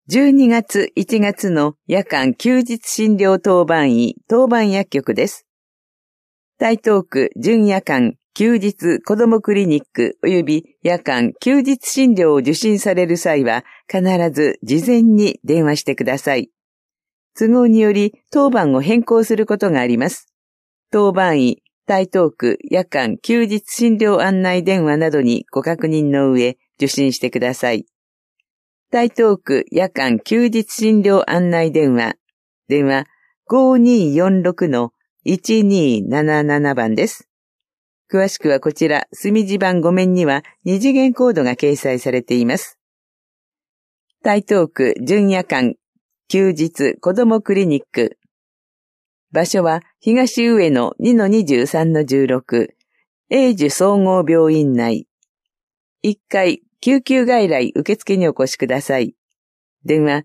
12月1月の夜間休日診療当番医当番薬局です。台東区準夜間休日子どもクリニック及び夜間休日診療を受診される際は必ず事前に電話してください。都合により当番を変更することがあります。当番医台東区夜間休日診療案内電話などにご確認の上受診してください。台東区夜間休日診療案内電話 5246-1277 番です。詳しくはこちら隅地番5面には2次元コードが掲載されています。台東区準夜間休日子どもクリニック。場所は東上野 2-23-16 永寿総合病院内。1階救急外来受付にお越しください。電話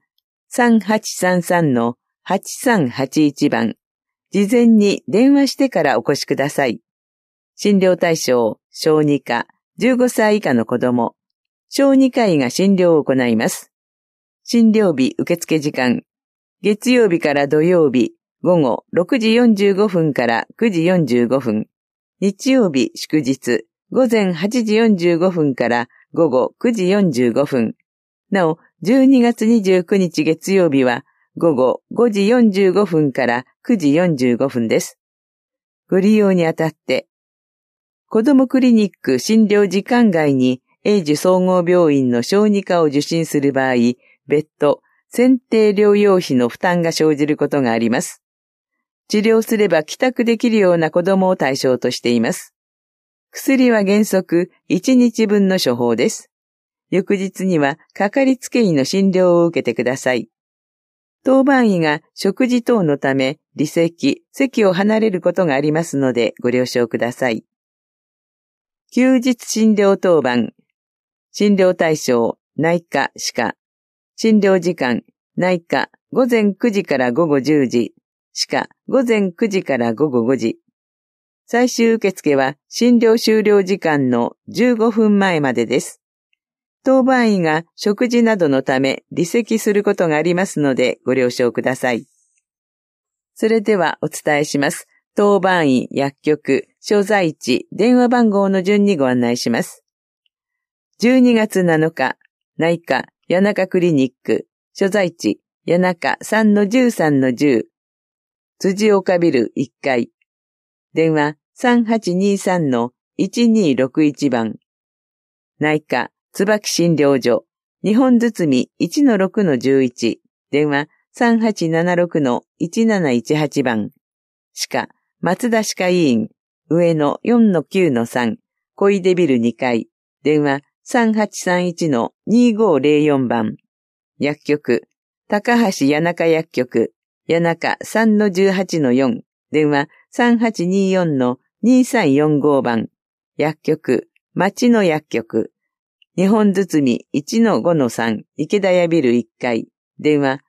3833-8381 番。事前に電話してからお越しください。診療対象、小児科、15歳以下の子供。小児科医が診療を行います。診療日受付時間。月曜日から土曜日、午後6時45分から9時45分。日曜日祝日、午前8時45分から午後9時45分。なお、12月29日月曜日は午後5時45分から9時45分です。ご利用にあたって、子どもクリニック診療時間外に永寿総合病院の小児科を受診する場合、別途、選定療養費の負担が生じることがあります。治療すれば帰宅できるような子供を対象としています。薬は原則1日分の処方です。翌日にはかかりつけ医の診療を受けてください。当番医が食事等のため離席、席を離れることがありますのでご了承ください。休日診療当番。診療対象、内科、歯科。診療時間、内科、午前9時から午後10時。歯科、午前9時から午後5時。最終受付は診療終了時間の15分前までです。当番医が食事などのため離席することがありますのでご了承ください。それではお伝えします。当番医、薬局、所在地、電話番号の順にご案内します。12月7日、内科、谷中クリニック、所在地、谷中 3-13-10、辻岡ビル1階。電話 3823-1261 番。内科、椿診療所、日本堤 1-6-11。電話 3876-1718 番。歯科、松田歯科医院、上野 4-9-3、小出ビル2階。電話 3831-2504 番。薬局、高橋谷中薬局、谷中 3-18-4、電話 3824-2345 番。薬局、町の薬局、日本堤 1-5-3、池田屋ビル1階、電話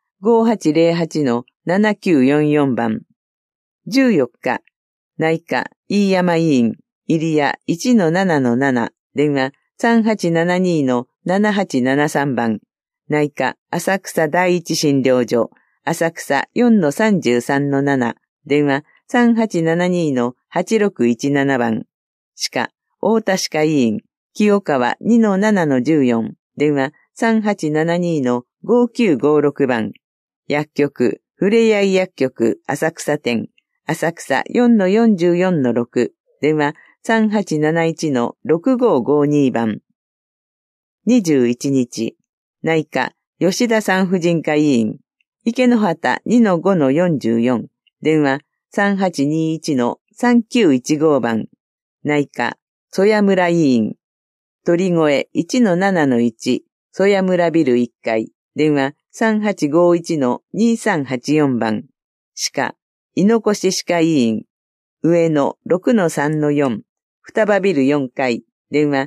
5808-7944 番。14日、内科、飯山医院、入谷 1-7-7、電話 3872-7873 番。内科、浅草第一診療所、浅草 4-33-7、電話 3872-8617 番。歯科、太田歯科医院、清川 2-7-14、電話 3872-5956 番。薬局、ふれあい薬局、浅草店、浅草 4-44-6、電話 3871-6552 番。21日、内科、吉田産婦人科医院、池之端 2-5-44、電話 3821-3915 番。内科、曽谷村医院、鳥越 1-7-1、曽谷村ビル1階、電話 3851-2384 番。歯科、井の越歯科医院、上野 6-3-4、双葉ビル4階、電話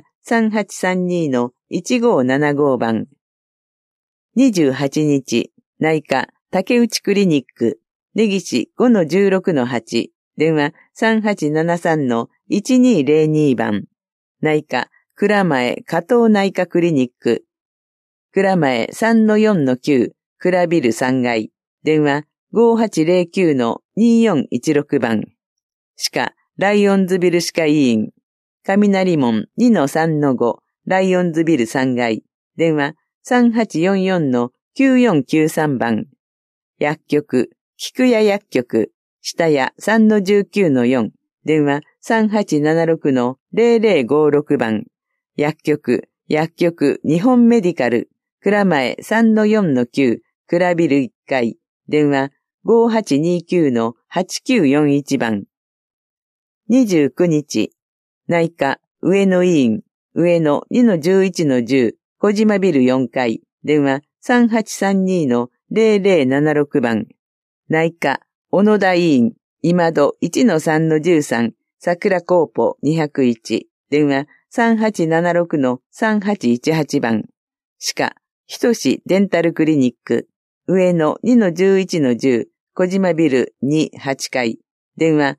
3832-1575 番。28日、内科、竹内クリニック、根岸 5-16-8、電話 3873-1202 番。内科、蔵前加藤内科クリニック、蔵前 3-4-9、 蔵ビル3階、電話5809-2416番。歯科、ライオンズビル歯科医院、雷門 2-3-5、ライオンズビル3階、電話3844-9493番。薬局、菊屋薬局、下屋 3-19-4、電話3876-0056番。薬局、日本メディカル、蔵前 3-4-9、蔵ビル1階、電話5829-8941番。29日、内科、上野医院、上野 2-11-10、小島ビル4階、電話3832-0076番。内科、小野田医院、今戸 1-3-13、桜工舗201、電話3876-3818番。歯科、ひとしデンタルクリニック、上野 2-11-10、小島ビル2、8階、電話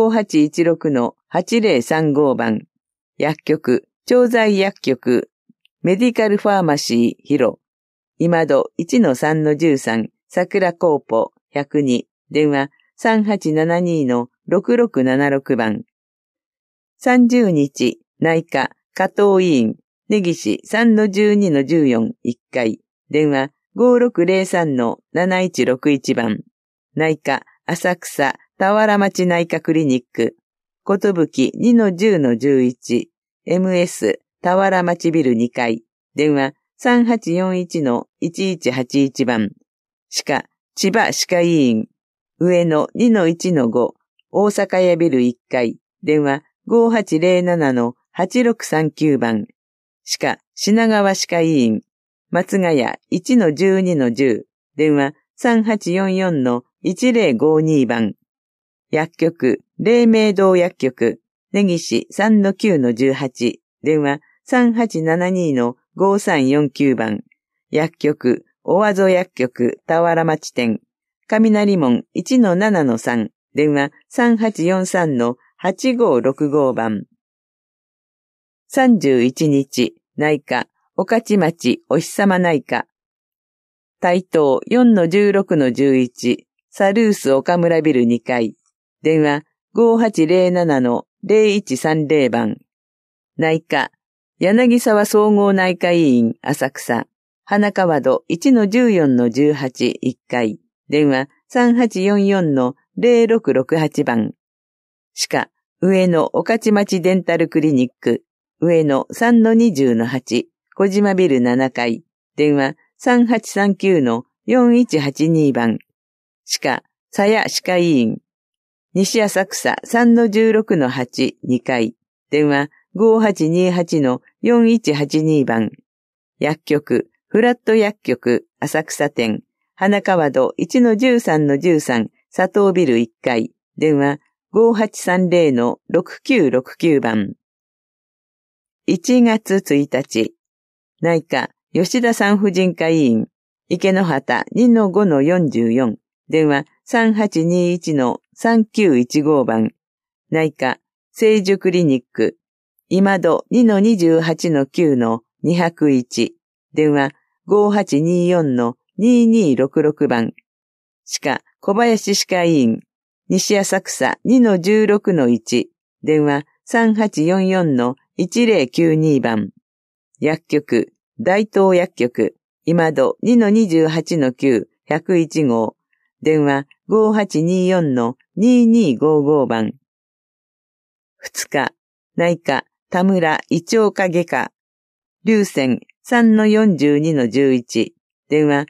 5816-8035番。薬局、調剤薬局、メディカルファーマシー、広、今戸 1-3-13、桜工舗102、電話3872-6676番。30日、内科、加藤医院、根岸 3-12-14、1階、電話5603-7161番。内科、浅草、田原町内科クリニック、ことぶき 2-10-11、MS、田原町ビル2階、電話3841-1181番。歯科、千葉歯科医院、上野 2-1-5、大阪屋ビル1階、電話5807-8639番。歯科、品川歯科医院、松ヶ谷 1-12-10、電話3844-1052番。薬局、黎明堂薬局、根岸 3-9-18、電話3872-5349番。薬局、大和戸薬局、田原町店、雷門 1-7-3、電話3843-8565番。31日、内科、御徒町お日様内科。台東 4-16-11、サルース岡村ビル2階。電話5807-0130番。内科、柳沢総合内科医院浅草。花川戸 1-14-18、1階。電話3844-0668番。歯科、上野御徒町デンタルクリニック。上野 3-20-8、小島ビル7階。電話3839-4182番。歯科、佐谷歯科医院。西浅草 3-16-8、2階。電話5828-4182番。薬局、フラット薬局、浅草店。花川戸 1-13-13、佐藤ビル1階。電話5830-6969番。1月1日、内科、吉田産婦人科医院、池之端 2-5-44、電話3821-3915番。内科、聖樹クリニック、今戸 2-28-9-201、電話5824-2266番。歯科、小林歯科医院、西浅草 2-16-1、電話3844-1092番。薬局、大東薬局、今戸 2-28-9、101号、電話5824-2255番。2日、内科、田村胃腸科外科、龍泉 3-42-11、電話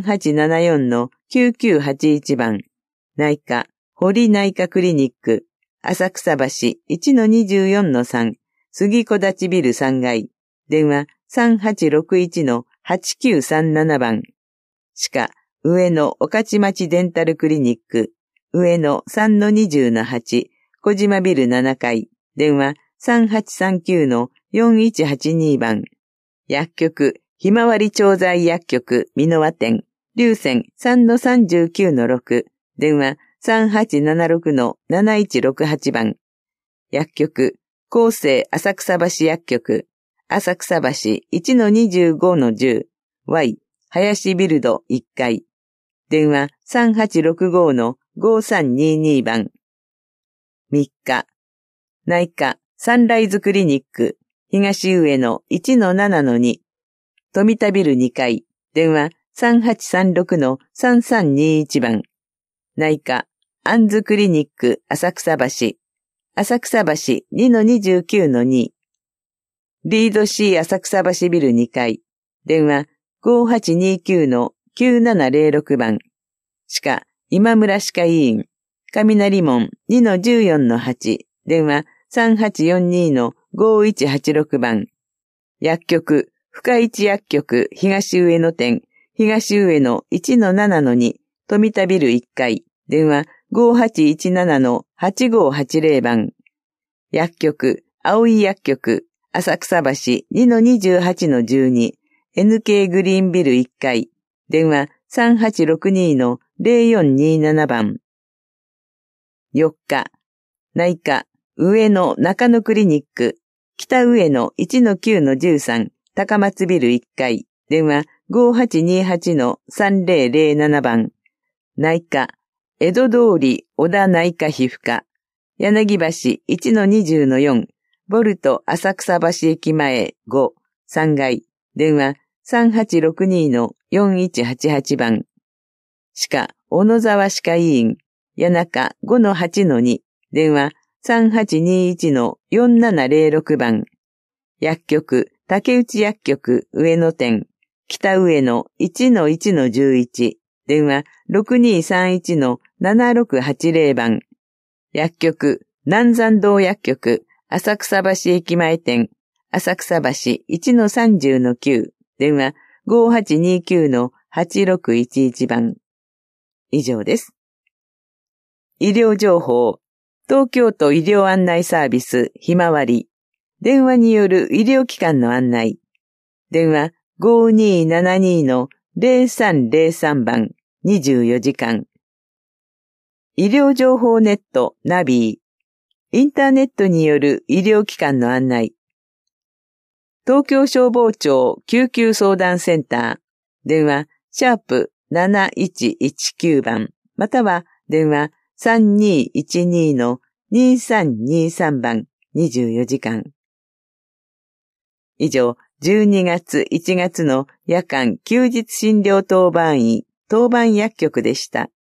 3874-9981番。内科、堀内科クリニック、浅草橋 1-24-3、杉小立ビル3階、電話3861-8937番。歯科、上野御徒町デンタルクリニック、上野 3-20-8、小島ビル7階、電話3839-4182番。薬局、ひまわり調剤薬局、美濃和店、龍泉 3-39-6、電話3876-7168番。薬局、厚生浅草橋薬局、浅草橋 1-25-10、Y、 林ビルド1階。電話3865-5322番。3日、内科サンライズクリニック東上野 1-7-2。富田ビル2階。電話3836-3321番。内科アンズクリニック浅草橋 2-29-2。リード C 浅草橋ビル2階。電話5829-9706番。歯科今村歯科医院雷門 2-14-8。電話3842-5186番。薬局深市薬局東上野店東上野 1-7-2。富田ビル1階。電話5817-8580番。薬局青井薬局浅草橋 2-28-12。NK グリーンビル1階。電話3862-0427番。4日、内科上野中野クリニック北上野 1-9-13。高松ビル1階。電話5828-3007番。内科江戸通り小田内科皮膚科柳橋 1-20-4。ボルト浅草橋駅前5。3階。電話3862-4188番。歯科小野沢歯科医院谷中 5-8-2。電話3821-4706番。薬局竹内薬局上野店北上野 1-1-11。電話6231-7680番。薬局南山道薬局浅草橋駅前店浅草橋 1-30-9。電話5829-8611番。以上です。医療情報。東京都医療案内サービスひまわり。電話による医療機関の案内。電話5272-0303番。24時間。医療情報ネットナビー。インターネットによる医療機関の案内。東京消防庁救急相談センター。電話#7119番。または電話3212-2323番。24時間。以上、12月1月の夜間休日診療当番医当番薬局でした。